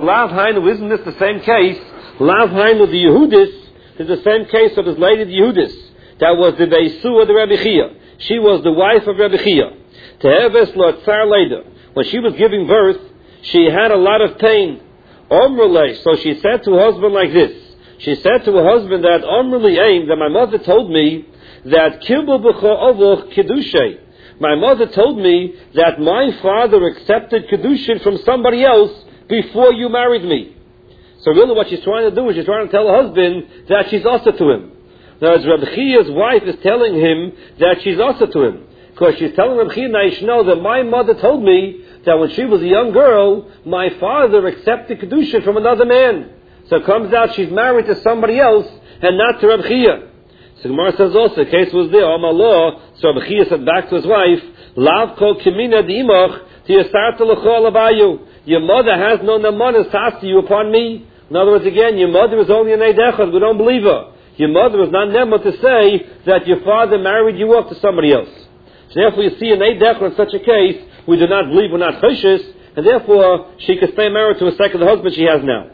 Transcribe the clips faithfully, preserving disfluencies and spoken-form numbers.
Lav Hainu, isn't this the same case? Lav Hainu, the Yehudis, is the same case of his lady, the Yehudis. That was the Beisu of the Rebbe Chia. She was the wife of Rebbe Chia. Teheves lo tsar later. When she was giving birth, she had a lot of pain. Omrele, so she said to her husband like this. She said to her husband that Omrele aim, that my mother told me that Kibbul b'cho ovuch Kedushay. My mother told me that my father accepted Kedushin from somebody else before you married me. So really what she's trying to do is she's trying to tell her husband that she's also to him. Now as Rebbe Chia's wife is telling him that she's also to him. Because she's telling Rebbe Chia, now you should know that my mother told me that when she was a young girl, my father accepted Kedushin from another man. So it comes out she's married to somebody else and not to Rebbe Chia. So Gemara says also, the case was there, Amar Lo, so Rebbe Chia said back to his wife, Lav kol kimina d'imach tiyasarta l'cho alabayu. Your mother has no namanas to ask you upon me. In other words, again, your mother is only an eidechad. We don't believe her. Your mother is not nema to say that your father married you off to somebody else. So therefore, you see an eidechad in such a case, we do not believe, we're not choshes, and therefore she could stay married to a second husband she has now.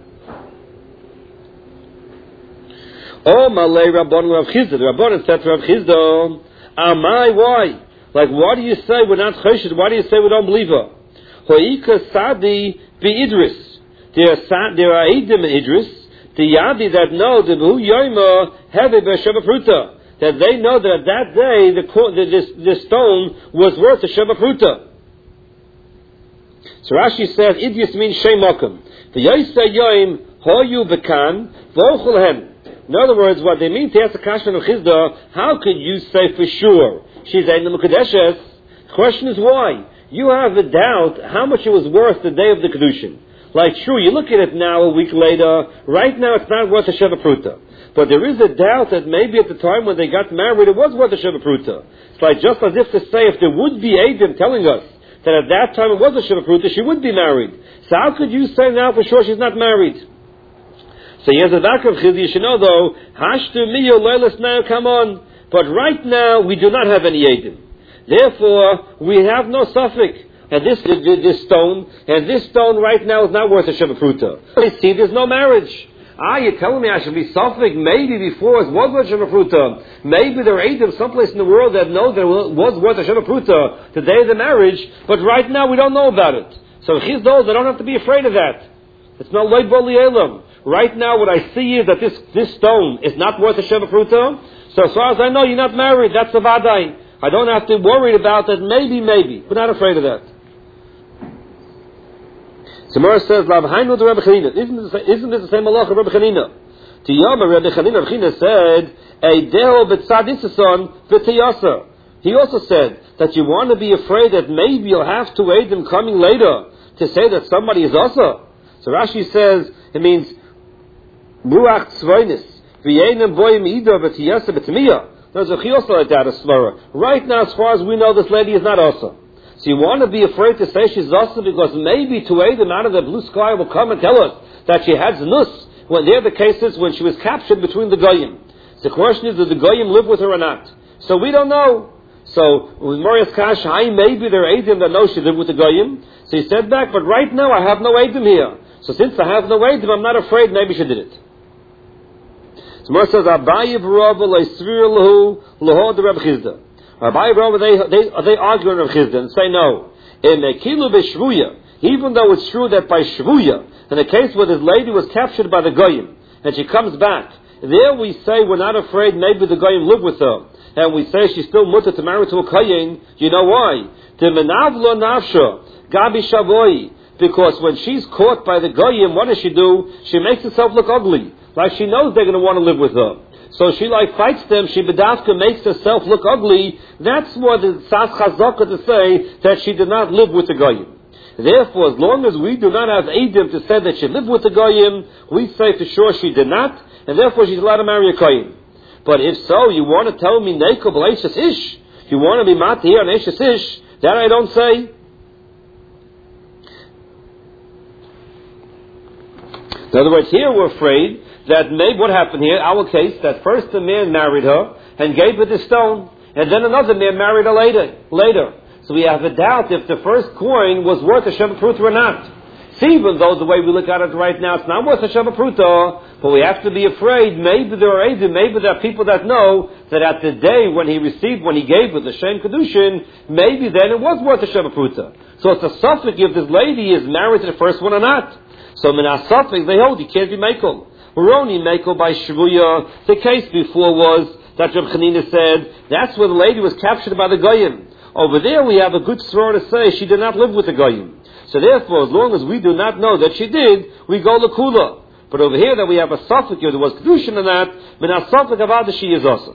Oh, Malay Rabban Rav Chizda. The Rabban said to Rav Chizda, Amai, why? Like, why do you say we're not choshes? Why do you say we don't believe her? Hoika Sadi be Idris. There are there are Eidim Idris, the Yadi that know the Behu Yoima Heve B'Sheva Pruta, that they know that that day the, the this, this stone was worth a Sheva Pruta. So Rashi says Idris means Sheimakim. The Yoisa Yoim Hoyu Bekan V'Ochelhem. In other words, what they mean to ask the Kashman of Chizda, how could you say for sure she's Ein Mukadeshes? The question is why. You have a doubt how much it was worth the day of the Kedushin. Like, sure, you look at it now a week later, right now it's not worth a Sheva Pruta. But there is a doubt that maybe at the time when they got married, it was worth a Sheva Pruta. It's like just as if to say, if there would be Eidim telling us that at that time it was a Sheva Pruta, she would be married. So how could you say now for sure she's not married? So here's a back of Chizdi, you should know though, Hashtu miyo leilas now, come on. But right now, we do not have any Eidim. Therefore, we have no suffix. And this, this stone, and this stone right now is not worth a Sheva Pruta. I see there's no marriage. Ah, you're telling me I should be suffix? Maybe before it was worth a Sheva Pruta. Maybe there are Eidim someplace in the world that know that it was worth a Sheva Pruta the day of the marriage, but right now we don't know about it. So Chiz knows I don't have to be afraid of that. It's not Leid Boli Elam. Right now what I see is that this, this stone is not worth a Sheva Pruta. So as far as I know, you're not married. That's a Vadai. I don't have to worry about that. Maybe, maybe. We're not afraid of that. So Gemara says, Lav Hainu the Rebbe Chanina. Isn't this, isn't this the same halacha of Rebbe Chanina? To Yama, Rebbe Chanina, Rebbe Chanina said, Eideho b'tzadisason v'tiyasa. He also said that you want to be afraid that maybe you'll have to wait them coming later to say that somebody is also. So Rashi says, it means, Ruach tzvainis, v'yenim boyim ida v'tiyasa v'timiya. There's a chiyasa like that, a svara. Right now, as far as we know, this lady is not also. So you want to be afraid to say she's also because maybe to aid them out of the blue sky will come and tell us that she had znus when they're the cases when she was captured between the goyim. So the question is, did the goyim live with her or not? So we don't know. So with Morias Kash, I maybe there are Eidim that know she lived with the goyim. So he said back, but right now I have no Eidim here. So since I have no Eidim, I'm not afraid maybe she did it. So Morias says, Abayi b'rava le'svir lahu l'ho de Rebbe Chizda. Abayi b'rava, they, they, they argue in Rebbe Chizda and say no. In Mekilu b'shvuya, even though it's true that by shvuya, in the case where this lady was captured by the goyim, and she comes back, there we say we're not afraid maybe the goyim live with her. And we say she's still mutter to marry to a kohen. You know why? Because when she's caught by the goyim, what does she do? She makes herself look ugly. Like she knows they're going to want to live with her. So she like fights them, she bedavka makes herself look ugly. That's what the Sas Chazaka to say that she did not live with the goyim. Therefore, as long as we do not have Eidim to say that she lived with the goyim, we say for sure she did not, and therefore she's allowed to marry a kohen. But if so, you want to tell me Neiko b'leishas ish? You want to be mati here on eishas ish? That I don't say. In other words, here we're afraid that maybe what happened here, our case, that first the man married her and gave her the stone, and then another man married her later. Later, so we have a doubt if the first coin was worth a Sheva Pruta or not. So even though the way we look at it right now, it's not worth a Sheva Pruta, but we have to be afraid, maybe there are Eidim, maybe there are people that know that at the day when he received, when he gave with the Shem Kedushin, maybe then it was worth a Sheva Pruta. So it's a suffix if this lady is married to the first one or not. So in a suffix, they hold, he can't be Mekel. We're only Mekel by Shvuya. The case before was that Reb Chanina said, that's where the lady was captured by the Goyim. Over there we have a good story to say she did not live with the Goyim. So therefore, as long as we do not know that she did, we go Lakula. But over here that we have a suffix, if there was Kedushin in that, but a suffix about the she is also.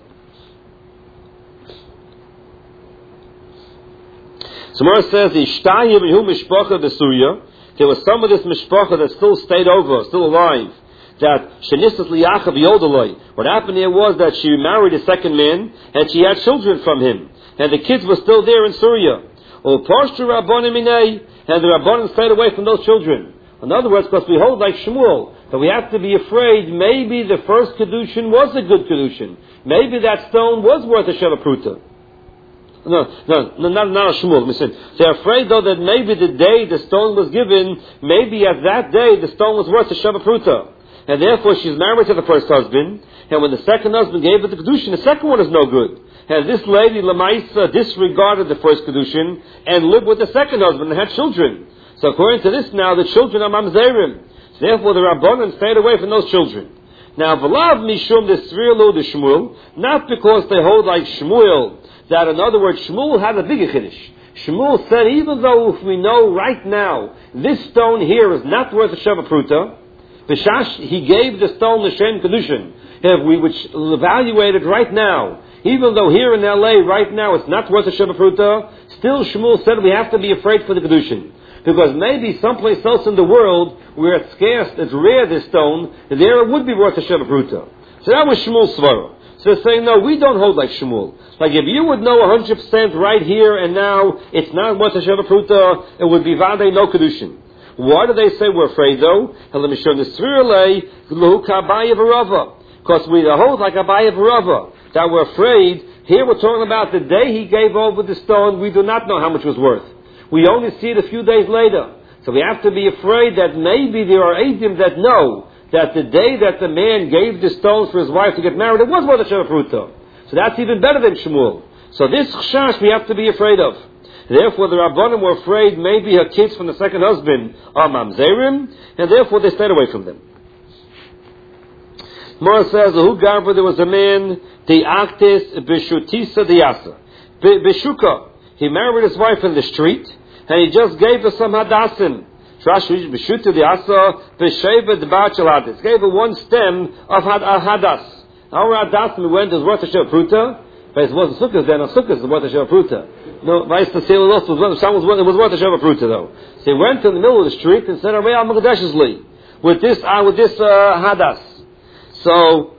So Mara says, Ishtayim Yehu Mishpacha Besuya. There was some of this Mishpacha that still stayed over, still alive. That Shenisat Liyachav Yodaloi. What happened here was that she married a second man, and she had children from him. And the kids were still there in Syria. Or Parshtu Rabbanim Minei, and the Rabbanim stayed away from those children. In other words, because we hold like Shmuel, that we have to be afraid maybe the first Kedushin was a good Kedushin. Maybe that stone was worth a Sheva Pruta. No, no, no, not, not a Shmuel. Listen, they're afraid though that maybe the day the stone was given, maybe at that day the stone was worth a Sheva Pruta. And therefore she's married to the first husband, and when the second husband gave her the Kedushin, the second one is no good. And this lady, Lamaisa, disregarded the first Kedushin and lived with the second husband and had children. So according to this now, the children are Mamzerim. So therefore the Rabbanan stayed away from those children. Now, V'lav Mishum the Srielu the Shmuel, not because they hold like Shmuel, that in other words, Shmuel had a bigger Kiddush. Shmuel said, even though if we know right now, this stone here is not worth a Sheva Pruta, B'shash, he gave the stone the Shem Kedushin. If we would evaluate it right now, even though here in L A right now it's not worth a Sheva Pruta, still Shmuel said we have to be afraid for the Kedushin. Because maybe someplace else in the world where it's scarce, it's rare this stone, there it would be worth a Sheva Pruta. So that was Shmuel's svara. So they're saying, no, we don't hold like Shmuel. Like if you would know one hundred percent right here and now it's not worth a Sheva Pruta, it would be Vadei no Kedushin. Why do they say we're afraid though? Let me show the Srirle, because we hold like Abaye Barava, that we're afraid. Here we're talking about the day he gave over the stone, we do not know how much it was worth. We only see it a few days later. So we have to be afraid that maybe there are Eidim that know that the day that the man gave the stones for his wife to get married, it was worth a Sheva Pruta. So that's even better than Shmuel. So this Chash we have to be afraid of. Therefore, the Rabbanim were afraid maybe her kids from the second husband are Mamzerim, and therefore they stayed away from them. Mora says, Hu Garba, there was a man, the Aktis Beshutisa Diasa. Beshuka, he married his wife in the street, and he just gave her some Hadassim. Beshuta Diasa, Besheva Dbachel Hadis. Gave her one stem of Hadas. Our Hadassim went as worth a Sheva Pruta. But it wasn't Sukkot then, of Sukkot was worth a Sheva Pruta. No, Vice the Sale was worth it was worth a Sheva Pruta though. So he went in the middle of the street and said, Arei al-Makadeshesli, with this, uh, with this, uh, Hadas. So,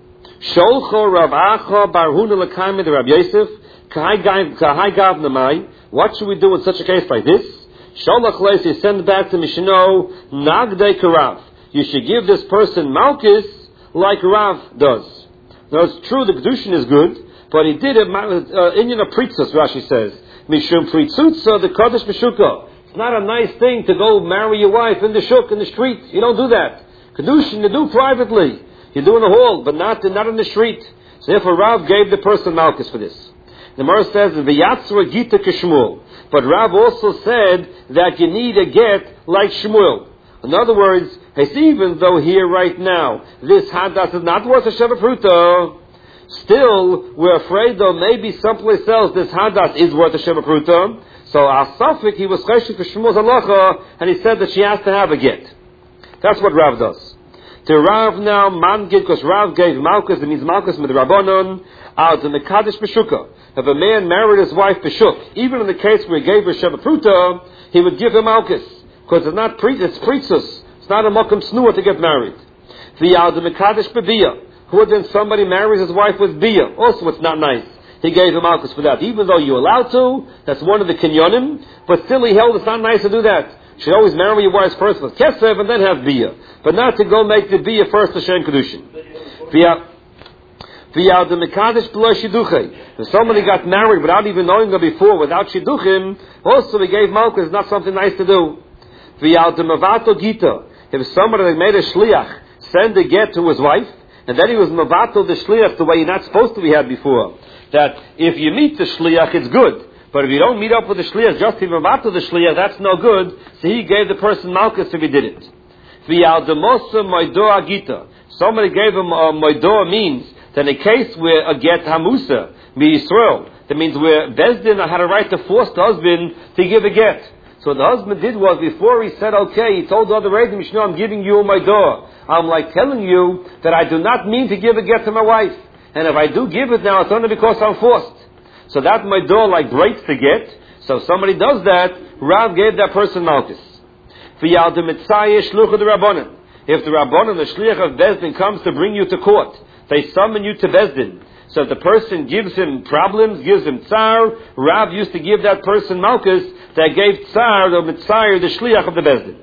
Sholcho Rav Acha Bar Huna L'Kaimid Rav Yosef, Kahai Gav Namai, what should we do in such a case like this? Sholach Leis, he sent back to Mishno, Nagdei Karav. You should give this person Malchus like Rav does. Now it's true, the Kedushin is good, but he did it, uh, Inyan of Pritzus, Rashi says. Mishum Pritzutza, the Kodesh Meshuka. It's not a nice thing to go marry your wife in the shuk, in the street. You don't do that. Kedushin, you do privately. You do in the hall, but not, not in the street. So therefore Rav gave the person Malchus for this. The Gemara says, V'yatzra Gita Kishmuel. But Rav also said that you need a get like Shmuel. In other words, even though here right now, this Hadas is not worth a Sheva Pruta, still, we're afraid though maybe someplace else this Hadas is worth a Sheva Pruta. So our Safik, he was cheshik for Shmuel's halacha, and he said that she has to have a get. That's what Rav does. To Rav now, man get, because Rav gave Malchus, it means Malchus with the Rabbanon, out in the Kaddish Peshuka. If a man married his wife Peshuk, even in the case where he gave her Sheva Pruta, he would give him Malchus. Because it's not pre- it's Pritzus. It's not a Mokum Snua to get married. The Yad the Kaddish Bebiyah. Who then somebody marries his wife with Biyah. Also, it's not nice. He gave him Malchus for that. Even though you're allowed to, that's one of the Kinyonim, but still he held it's not nice to do that. You should always marry your wife first with Kesev and then have Biyah. But not to go make the Biyah first to Shem Kedushin. If somebody got married without even knowing her before, without Shidduchim, also he gave Malchus, not something nice to do. V'yal gita. If somebody that made a shliach send a get to his wife, and then he was mavato the shliach the way you're not supposed to be had before, that if you meet the shliach, it's good. But if you don't meet up with the shliach, just to mavato the shliach, that's no good. So he gave the person malchus if he did it. V'yal demosa moido agita. Somebody gave him a moido means that in a case where a get hamusa, mi Yisrael, that means where Bezdin had a right to force the husband to give a get. So what the husband did was, before he said okay, he told the other lady, Mishnah, I'm giving you my door. I'm like telling you that I do not mean to give a get to my wife. And if I do give it now, it's only because I'm forced. So that my door like breaks the get. So if somebody does that, Rav gave that person malchus. If the Rabbanan, the shliach of Bezdin, comes to bring you to court, they summon you to Bezdin. So if the person gives him problems, gives him tsar, Rav used to give that person malchus that gave tsar, the mitzayir, the shliach of the Bezdin.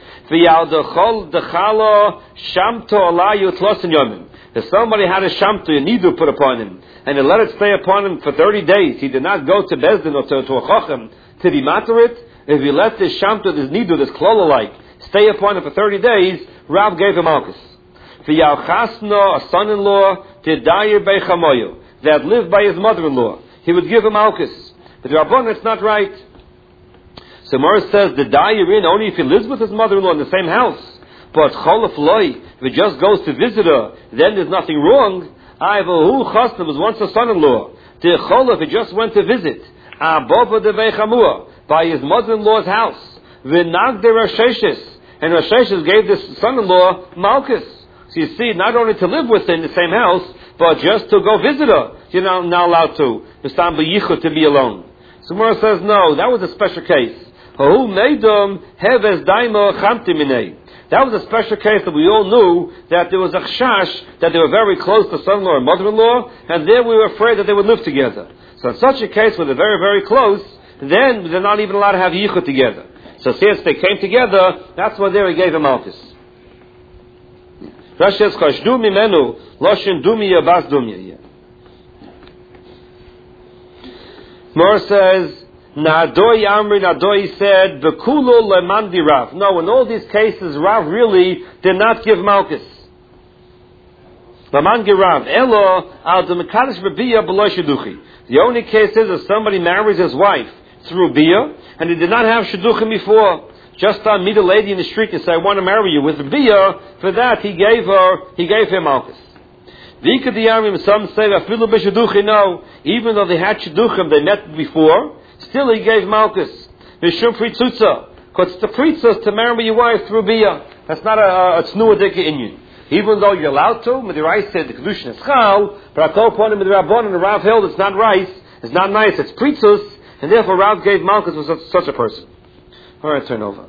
If somebody had a shamto, a nidu put upon him, and he let it stay upon him for thirty days, he did not go to Bezdin or to, to a chochem to be matter it. If he let this shamto, this nidu, this klola-like, stay upon him for thirty days, Rav gave him malchus. V'yalchasno, a son-in-law, tidayir beichamoyu, that lived by his mother-in-law, he would give him malchus. But the Rabbanan, it's not right. So Morris says the dayir in only if he lives with his mother-in-law in the same house. But cholaf loy, if he just goes to visit her, then there's nothing wrong. Ayvahu chasna was once a son-in-law. The cholaf, he just went to visit. Abova de veichamua, by his mother-in-law's house. V'nagde Rasheshes, and Rasheshes gave this son-in-law malchus. So you see, not only to live with her in the same house, but just to go visit her, you're not, not allowed to. Mistam b'yichud, to be alone. So Morris says no, that was a special case. That was a special case that we all knew that there was a chash, that they were very close to son-in-law and mother-in-law, and there we were afraid that they would live together. So in such a case where they're very, very close, then they're not even allowed to have yichud together. So since they came together, that's why there he gave him malchus. Rashi says, "Chashdu mimenu loshin dumia bas dumia." Mor says, Nadoi Amri, Nadoi said, Bekulo lemandi Rav. No, in all these cases, Rav really did not give malchus. Lemandi Rav. Elo, al demekadish bebiya below sheduchi. The only case is if somebody marries his wife through bia, and he did not have sheduchim before. Just uh, meet a lady in the street and say, I want to marry you with bia. For that, he gave her, he gave him malchus. Some say, no, even though they had sheduchim, they met before, still he gave malchus. Mishum pritzutza, because it's the pritzas to marry your wife through bia. That's not a, a tznuah dika inyan. Even though you're allowed to, Midirai said the kedushin is chal, but I call upon him Midirabon and the Rav held it's not rice, it's not nice, it's pritzas, and therefore Rav gave malchus to such, such a person. All right, turn over.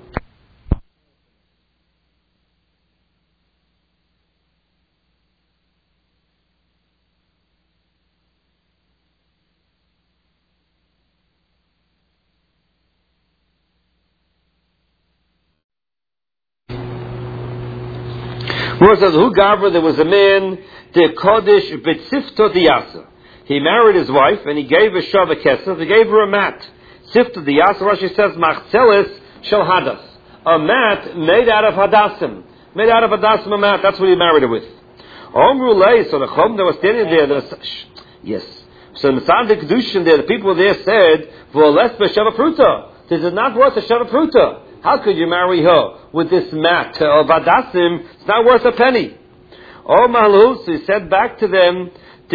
Who says, who Gabra, there was a man, the Kodesh B'tzifto Diyasa. He married his wife, and he gave a Shava Kesef, he gave her a mat. Tzifto Diyasa, Rashi says, Machzeles Shel Hadas. A mat made out of Hadassim. Made out of Hadassim, a mat, that's what he married her with. Omru Lei, so the Chom that was standing there, the, yes. So in the Sand Kedushin there, the people there said, V'oles B'Shava Pruta. This is not worth a Shava Pruta. How could you marry her with this mat of Hadassim? It's not worth a penny. Oh, Mahlus, he said back to them,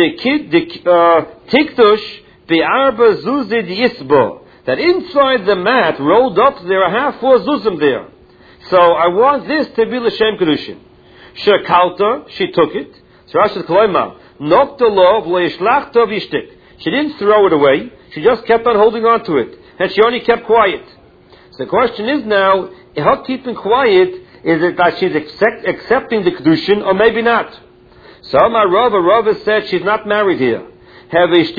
Tiktush be'arba zuzid yisbo, that inside the mat, rolled up, there are half four zuzim there. So I want this to be l'shem kedushin. Shekalta, she took it. So Rashi Kloima, Noktolov le'ishlach tov yishtik. She didn't throw it away. She just kept on holding on to it, and she only kept quiet. So the question is now, her keeping quiet, is it that she's accept, accepting the kedushin, or maybe not? So my Rava, Rava said she's not married here. It's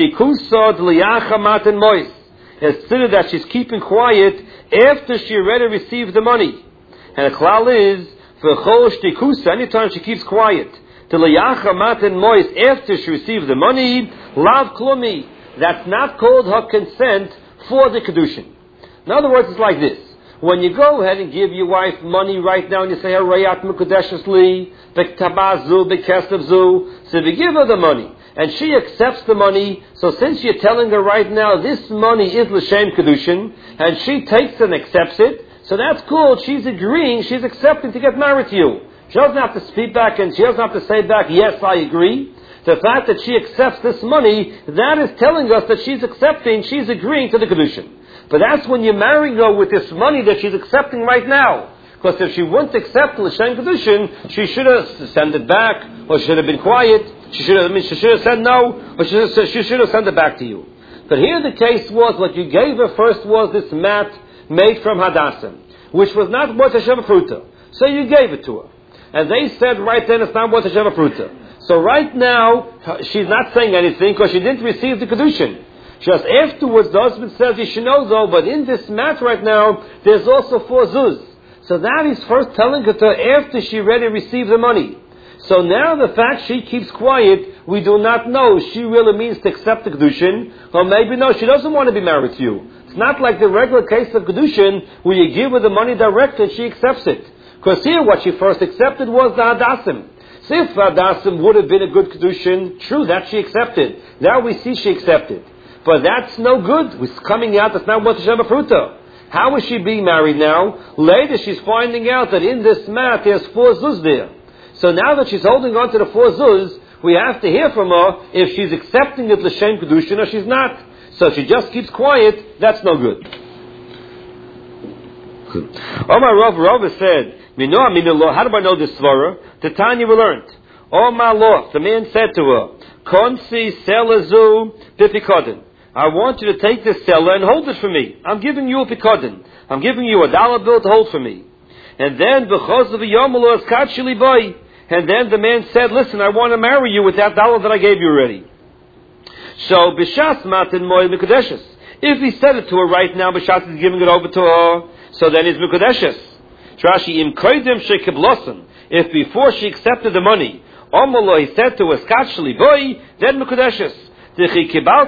considered that she's keeping quiet after she already received the money. And the klal is, for chol shtikusa, anytime she keeps quiet, to liyacha matan mois, after she received the money, lav klumi, that's not called her consent for the kedushin. In other words, it's like this. When you go ahead and give your wife money right now and you say, Harayat Mukadeshus Li, Bektabazu, Bekesavzu, so if you give her the money, and she accepts the money, so since you're telling her right now, this money is L'Shem Kedushin, and she takes and accepts it, so that's cool, she's agreeing, she's accepting to get married to you. She doesn't have to speak back and she doesn't have to say back, yes, I agree. The fact that she accepts this money, that is telling us that she's accepting, she's agreeing to the Kedushin. But that's when you're marrying her with this money that she's accepting right now. Because if she wouldn't accept L'Shem Kedushin, she should have sent it back, or she should have been quiet. She should have, I mean, she should have said no, or she should have, she should have sent it back to you. But here the case was, what you gave her first was this mat made from Hadassim, which was not worth a Sheva Pruta. So you gave it to her. And they said right then it's not worth a Sheva Pruta. So right now, she's not saying anything because she didn't receive the Kedushin. Just afterwards, the husband says, you should know though, but in this mat right now, there's also four zuz. So that is first telling it to her after she already received the money. So now the fact she keeps quiet, we do not know she really means to accept the Kedushin, or maybe no, she doesn't want to be married to you. It's not like the regular case of Kedushin, where you give her the money direct and she accepts it. Because here what she first accepted was the Hadassim. So if Hadassim would have been a good Kedushin, true, that she accepted. Now we see she accepted. But that's no good. It's coming out, that's not what the Sheva Pruta. How is she being married now? Later she's finding out that in this mat there's four zuz there. So now that she's holding on to the four zuz, we have to hear from her if she's accepting it L'Shem Kedushin or she's not. So if she just keeps quiet, that's no good. Omar Rav Rav said, Mino Aminullah, how do I know this svara? The Tanya we learned. Omar Loth, the man said to her, Konsi Selazu Pipikodin. I want you to take this seller and hold it for me. I'm giving you a pikodin. I'm giving you a dollar bill to hold for me. And then and then the man said, listen, I want to marry you with that dollar that I gave you already. So B'shas Matin Moy Mikudeshes. If he said it to her right now, B'shas is giving it over to her, so then it's Mikudeshes. Trashi Im Koidim Shekiblosan. If before she accepted the money, Omolo, he said to her, Skatshli Boy, then Mikudeshes. Because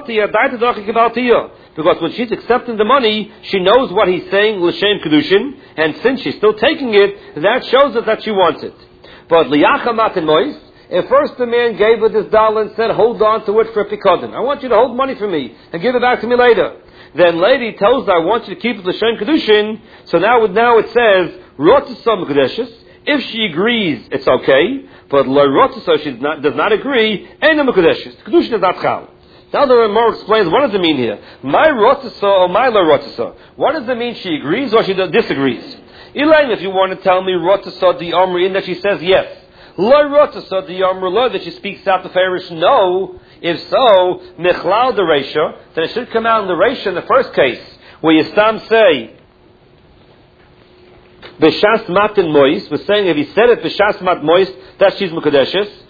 when she's accepting the money, she knows what he's saying, L'Shem Kedushin, and since she's still taking it, that shows us that she wants it. But Liyacha Matin Mois, if first the man gave her this dollar and said, hold on to it for a pikodin, I want you to hold money for me and give it back to me later. Then later he tells her, I want you to keep it L'Shem Kedushin, so now, now it says, Rotzah Mekudeshes. If she agrees, it's okay, but Lo Rotzah, she does not, does not agree, Ein Mekudeshes. Kedushin is not chal. The other Ramor explains, what does it mean here? My rotzasa or my la rotzasa? What does it mean she agrees or she disagrees? Elaine, if you want to tell me rotzasa the Omri in that she says yes. La rotzasa the Omri la that she speaks out the Farish no. If so, Michlal the Reisha, then it should come out in the Reisha in the first case, where you stam say, B'shas matin mois, was saying if he said it B'shas mat mois, that she's Mekudeshes.